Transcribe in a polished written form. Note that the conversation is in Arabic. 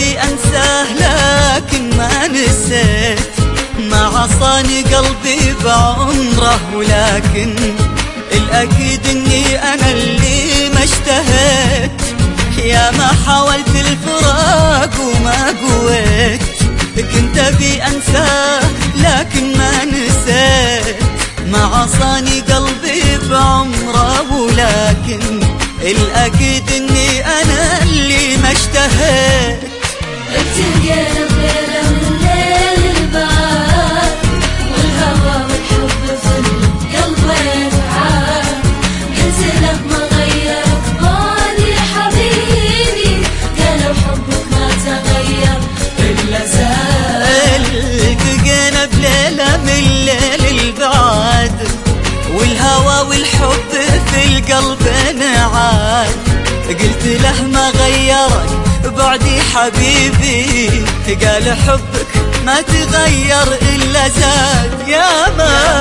أبي أنساه لكن ما نسيت، ما عصاني قلبي بعمره، ولكن الأكيد إني أنا اللي ما اشتهيت. يا ما حاولت الفراق وما قويت، كنت أبي أنساه لكن ما نسيت، ما عصاني قلبي بعمره، ولكن الأكيد إني أنا اللي ما اشتهيت. التقينا بليلة من ليل البعاد، والهوى والحب في القلبين عاد، قلت له ما غيرك بالي حبيبي، قالوا حبك ما تغير إلا زاد. التقينا بليلة من ليل البعاد، والهوى والحب في القلب عاد، قلت له ما غيرك بعدي حبيبي، قال حبك ما تغير إلا زاد. يا ما